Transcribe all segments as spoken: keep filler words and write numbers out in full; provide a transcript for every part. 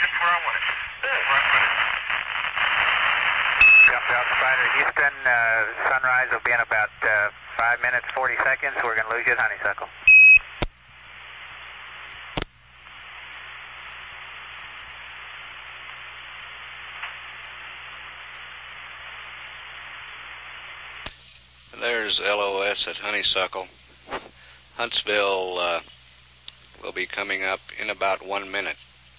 just where I want it. Where I put it. Jumped out Spider. Houston, uh, sunrise will be in about uh, five minutes, forty seconds. We're going to lose you at Honeysuckle. There's L O S at Honeysuckle. Huntsville uh, will be coming up in about one minute.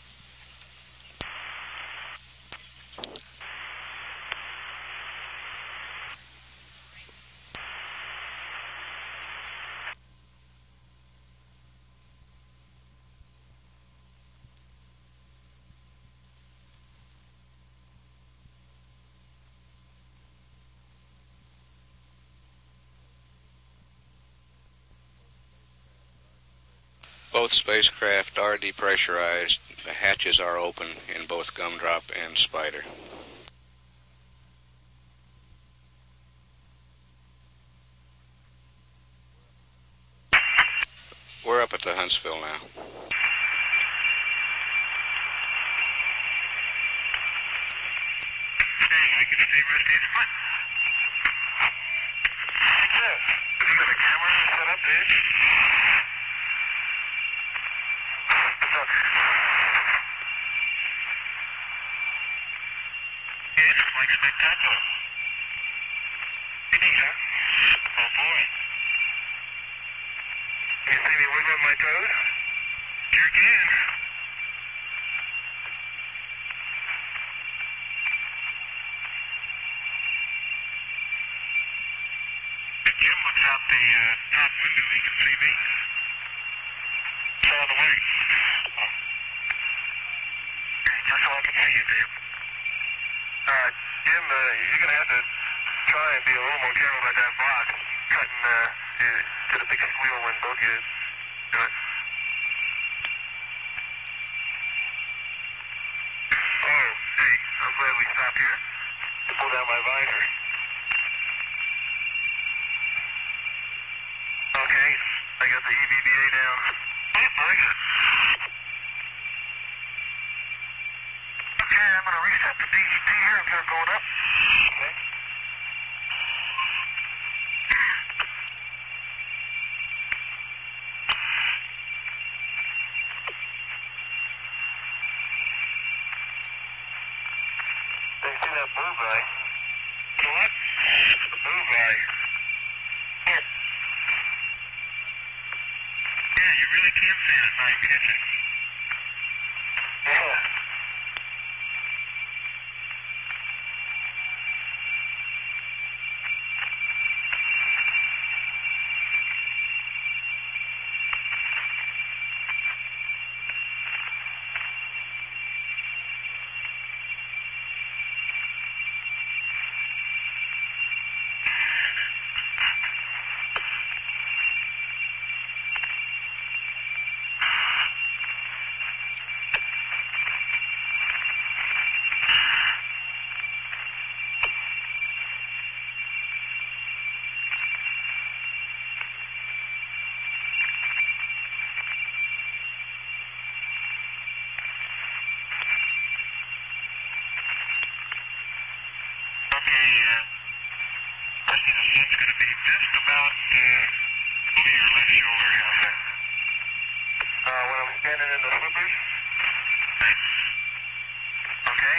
Both spacecraft are depressurized. The hatches are open in both Gumdrop and Spider. We're up at the Huntsville now. Hey, I can stay rusty as foot. What's that? Have you got a camera set up, Dave? Yes, like spectacular. You need, huh? Oh boy. You see me wiggling my toes? Sure can. Jim looks out the uh, top window, he can see me. It's all the way. Just so I can see you, Dave. Uh, Jim, uh, you're going to have to try and be a little more careful about that box. Cutting, uh, you get a big squeal when both you do it. Oh, hey, I'm glad we stopped here to pull down my visor. Okay, I got the E V B A down. Oh, very good. Okay, I'm going to reset the D E P here if they're going up. Okay. They see that bullseye. The what? The bullseye. Here. Yeah, you really can see it at night, can't you? Yeah. Okay, uh, pushing the sun's going to be just about uh, over your left shoulder. How's that? Uh, when I'm standing in the slippers? Thanks. Okay.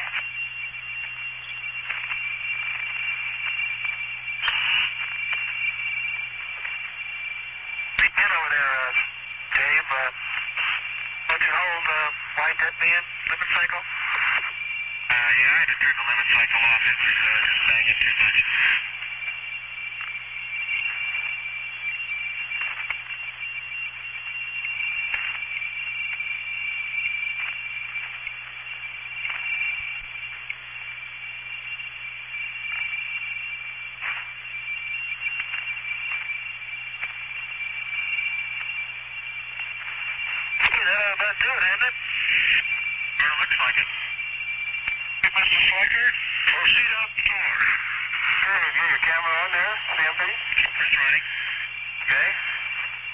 Hey, get over there, uh, Dave. Uh, what's your old uh, white dead man limit cycle? Uh, yeah, I had to turn the limit cycle off. It was uh, just banging too much. Okay, that'll about do it, hasn't it? Well, it looks like it. Hey, Mister Sliker, proceed out the door. Sure, is your camera on there, C M P? It's running. Okay.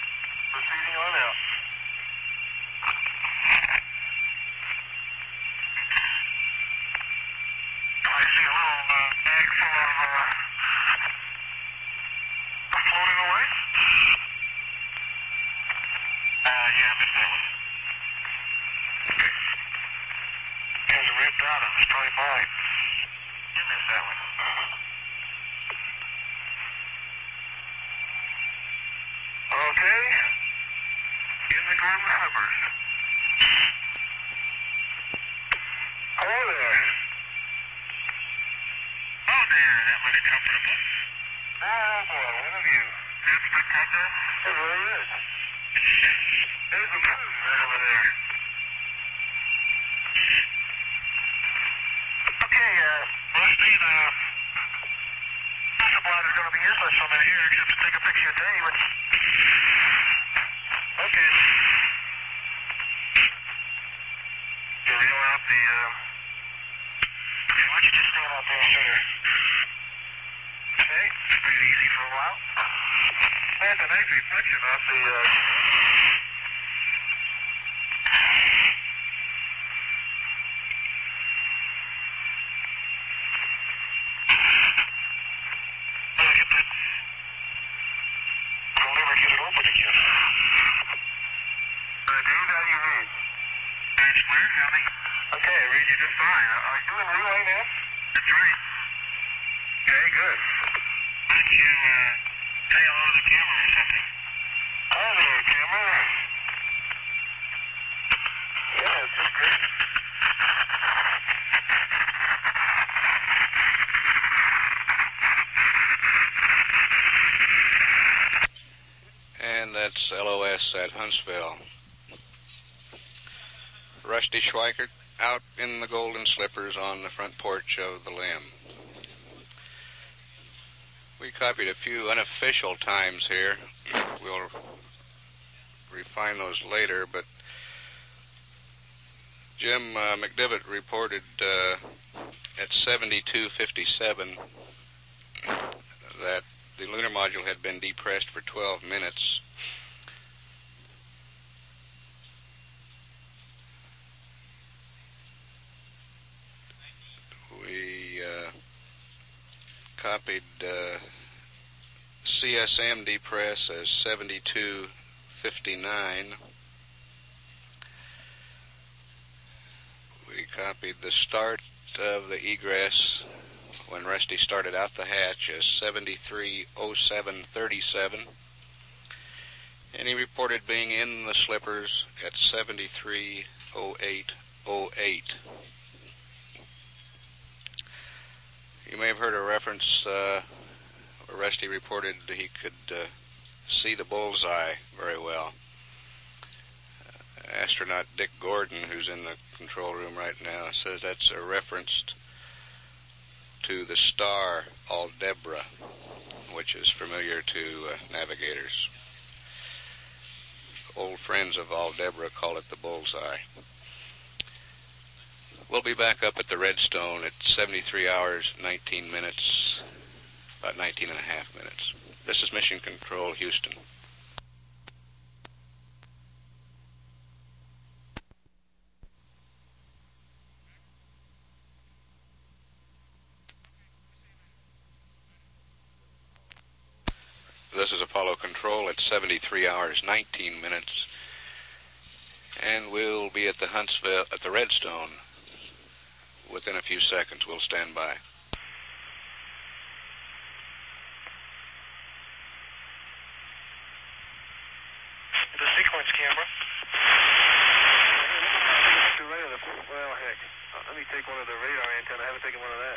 Proceeding on out. Okay. In the golden slippers. Hello there. Oh there, that was comfortable. Oh boy, what have you? That's spectacular. It really is. There's a moon right over there. Okay, uh, Rusty, the supplies are going to be useless from in here except to take a picture of Dave. And... Okay. You reel out the, uh... okay, why don't you just stand out there and center? Okay, stay it easy for a while. That's a nice reflection off the, uh... That's L O S at Huntsville. Rusty Schweikert out in the golden slippers on the front porch of the Limb. We copied a few unofficial times here. We'll refine those later, but Jim uh, McDivitt reported uh, at seventy-two fifty-seven that the lunar module had been depressed for twelve minutes. We uh, copied uh, C S M depress as seventy-two fifty-nine. We copied the start of the egress when Rusty started out the hatch as seventy-three oh seven thirty-seven, and he reported being in the slippers at seventy-three oh eight oh eight. You may have heard a reference uh, where Rusty reported he could uh, see the bullseye very well. Uh, astronaut Dick Gordon, who's in the control room right now, says that's a reference to the star Aldebra, which is familiar to uh, navigators. Old friends of Aldebra call it the bullseye. We'll be back up at the Redstone at seventy-three hours, nineteen minutes, about nineteen and a half minutes. This is Mission Control, Houston. This is Apollo Control at seventy-three hours, nineteen minutes, and we'll be at the Huntsville, at the Redstone within a few seconds. We'll stand by. The sequence camera. Well, heck, let me take one of the radar antenna. I haven't taken one of that.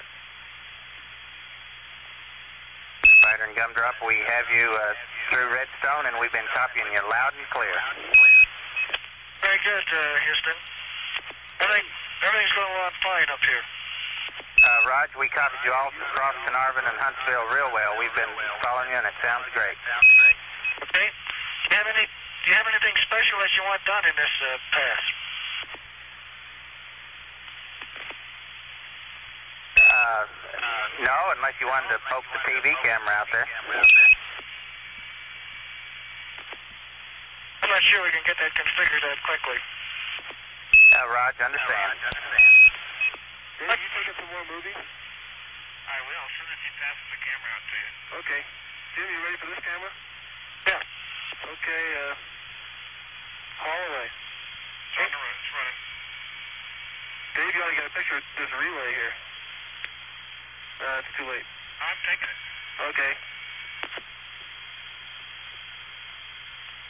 Spider and Gumdrop, we have you uh, through Redstone, and we've been copying you loud and clear. Very good, uh, Houston. Everything, everything's going on fine up here. Uh, Raj, we copied you all across Carnarvon and Huntsville real well. We've been following you, and it sounds great. Okay. Do you have any? Do you have anything special that you want done in this uh, pass? Uh, no, unless you wanted to poke the T V camera out there. I'm not sure we can get that configured that quickly. Uh, Raj, understand. Dave, you taking some more movies? I will, as soon as he passes the camera out to you. Okay. Jim, you ready for this camera? Yeah. Okay, uh, haul away. It's on the road, it's running. Dave, you ought to get a picture of this relay here. Uh, it's too late. I'm taking it. Okay.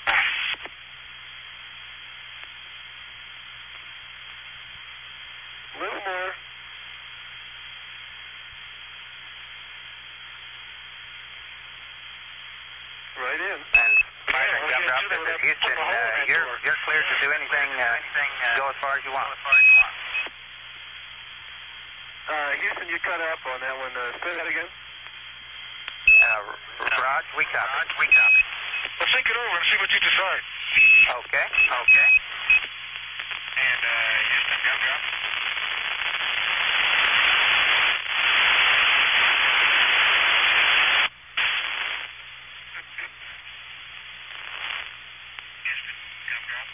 right in. And Spider and Gumdrop, this is Houston. Uh, you're, you're cleared to do anything, uh, go as far as you want. Uh, Houston, you cut up on that one. Uh, say that again. Uh, Raj, we copy. We copy. Let's think it over and see what you decide. Okay, okay. And uh, Houston, Gumdrop. Houston, Gumdrop.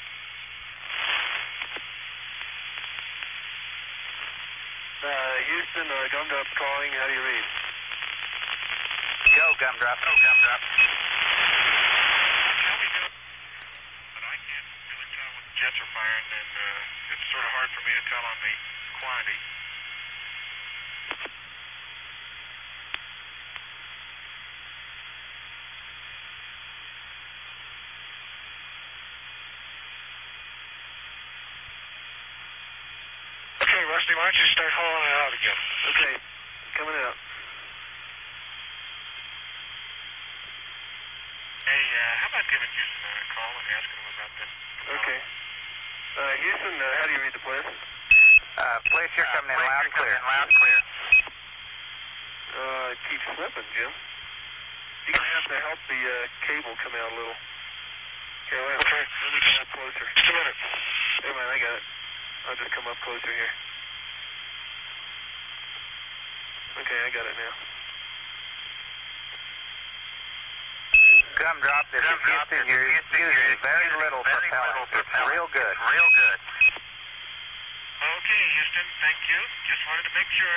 Uh, Houston, uh, Gumdrop's calling. How do you read? Go, Gumdrop. Go, Gumdrop. But I can't really tell what the jets are firing, and uh, it's sort of hard for me to tell on the quantity. Okay, Rusty, why don't you start hauling it out again? Okay, coming out. Hey, uh, how about giving Houston a call and asking him about this? Okay. Uh, Houston, uh, how do you read the place? Uh, place, you're coming in loud and clear. Loud and clear. Uh, it keeps slipping, Jim. You're going to have to help the uh, cable come out a little. Okay, wait a minute. Okay. Let me come up closer. Just a minute. Hey, man, I got it. I'll just come up closer here. Okay, I got it now. Gumdrop, this is Houston. You're using very little propellant. It's real good. Real good. Okay, Houston, thank you. Just wanted to make sure.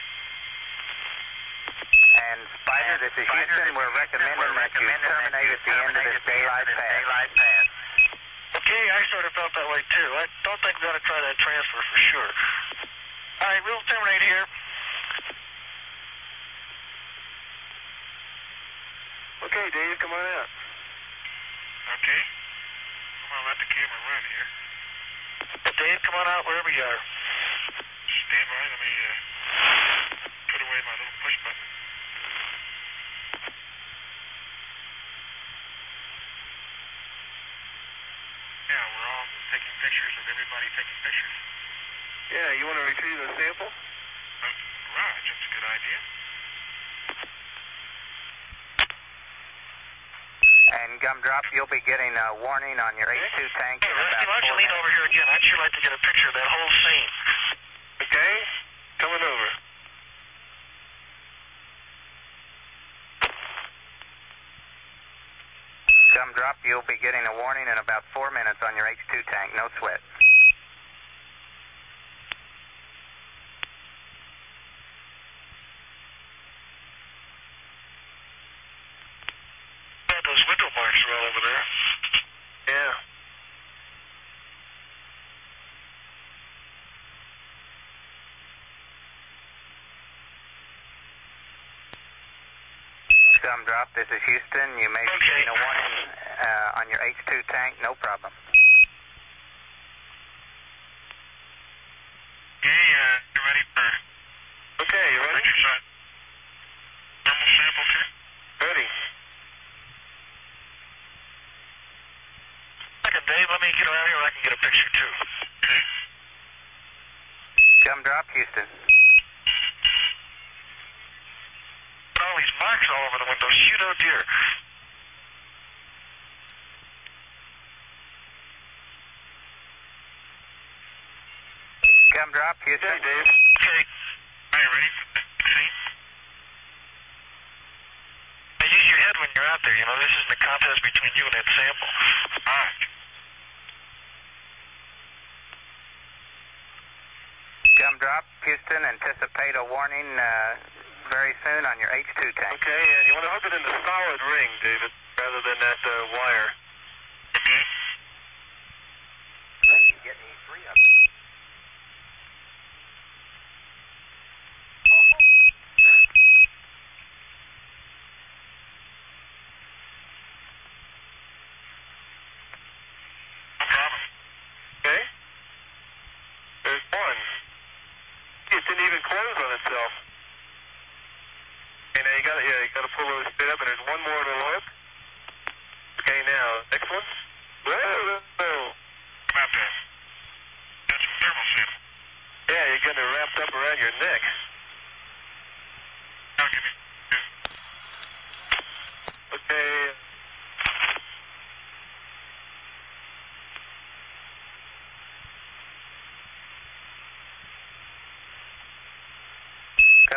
And Spider, this is Houston. We're recommending that you terminate at the end of this daylight pass. Okay, I sort of felt that way too. I don't think we ought to try that transfer for sure. All right, we'll terminate here. Okay, Dave, come on out. Okay. I'm going to let the camera run here. Dave, come on out wherever you are. Stand by. Let me uh, put away my little push button. Yeah, we're all taking pictures of everybody taking pictures. Yeah, you want to retrieve the sample? Uh, Raj, that's a good idea. And Gumdrop, you'll be getting a warning on your H two tank in Hey, Rusty, about why don't you four lean minutes. over here again? I'd sure like to get a picture of that whole scene. Okay, coming over. Gumdrop, you'll be getting a warning in about four minutes on your H two tank. No sweat. Those window marks are all over there. Yeah. Gumdrop, this is Houston. You may be Okay. getting a warning uh, on your H two tank. No problem. Okay, uh, you ready for Okay, you ready? picture shot? Thermal sample, okay? Ready. Second, Dave, let me get around here and I can get a picture too. Okay. Gumdrop, Houston. All these marks all over the window. Shoot, oh dear. Gumdrop, Houston. Okay, Dave. Okay. Are you ready for the scene? Now use your head when you're out there. You know, this isn't a contest between you and that sample. All right. Gumdrop, Houston. Anticipate a warning uh, very soon on your H two tank. Okay, and you want to hook it in the solid ring, David, rather than that uh, wire. Okay. Get me three of No problem. Okay? There's one. It didn't even close on itself. Okay, now you got to yeah, you got to pull those straight up, and there's one more little hook.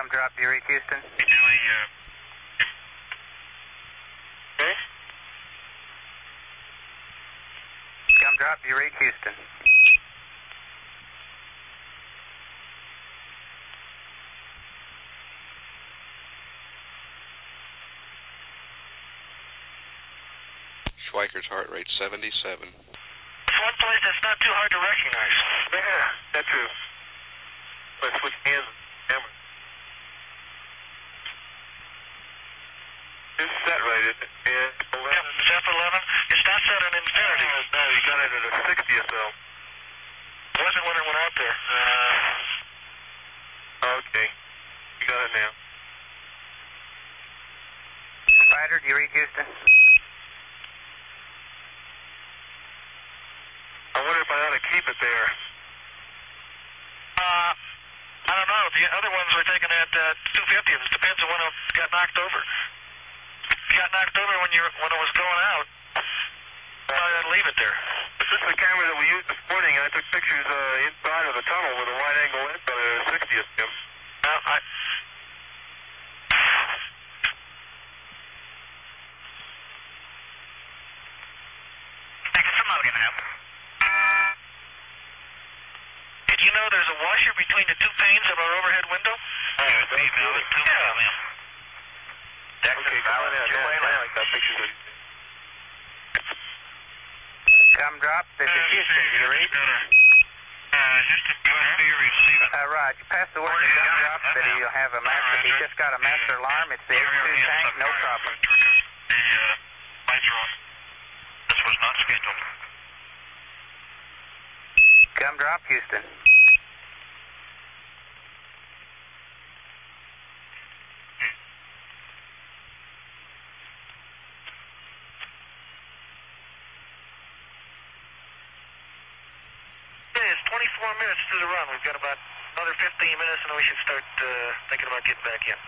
Come drop, do you reach Houston? You do a, uh... Okay? Come drop, do you reach Houston? Schweiker's heart rate seventy-seven. It's one place that's not too hard to recognize. Yeah, that's true. Let's switch hands and camera. It's set right, isn't it? Yeah, eleven. Yep, it's F eleven. It's not set on infinity. Uh, no, you got it at a sixtieth, though. I wasn't when it went out there. Uh, okay. You got it now. Spider, do you reach Houston? I wonder if I ought to keep it there. Uh, I don't know. The other ones were taken at uh, two fifty. It depends on when it got knocked over. It got knocked over when you when it was going out. I ought to leave it there. This is the camera that we used this morning, and I took pictures uh, inside of the tunnel with a wide-angle lens on it at a sixtieth, Jim. Now, I... Thank you. Somebody can help. Did you know there's a washer between the two panes of our overhead window? Oh, it's being mounted too. Yeah. Okay, come on in. Yeah, yeah, I got pictures of you. Come drop, this is Houston, do you reach? Uh, Houston, do you see receiving? Uh, Raj, pass the word to come drop that he'll have a master, he just got a master alarm, it's the X two tank, no problem. The uh, lights are on. This was not scheduled. Come drop, Houston. It's twenty-four minutes to the run. We've got about another fifteen minutes, and then we should start uh, thinking about getting back in.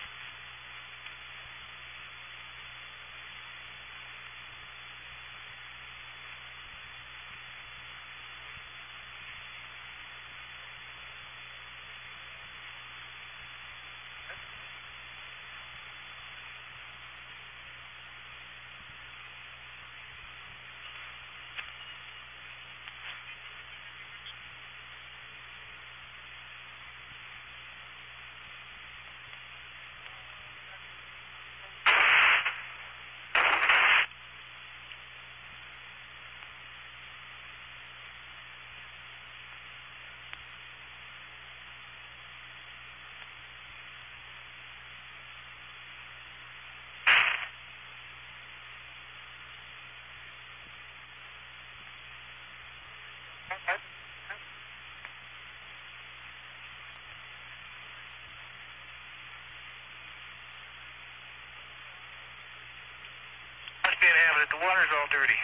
Must be inhabited. The water's all dirty.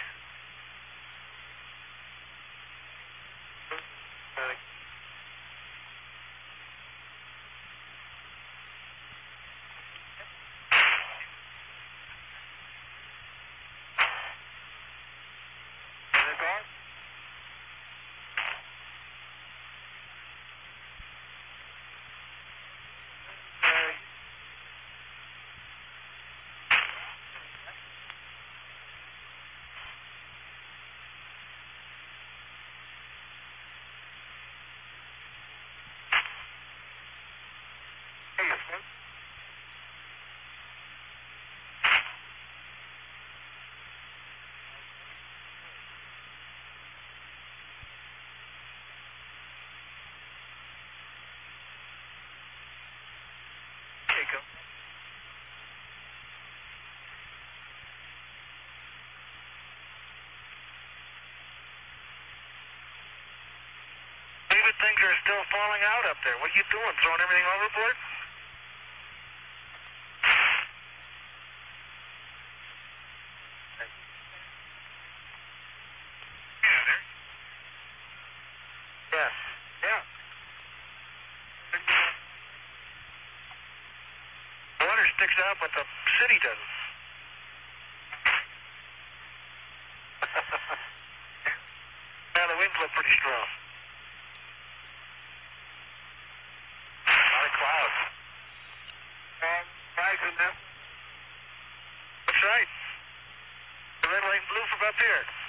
David, things are still falling out up there. What are you doing? Throwing everything overboard? Yeah. Yeah. The water sticks out, but the city doesn't. Now the winds look pretty strong. A lot of clouds. red, white, and blue from up here.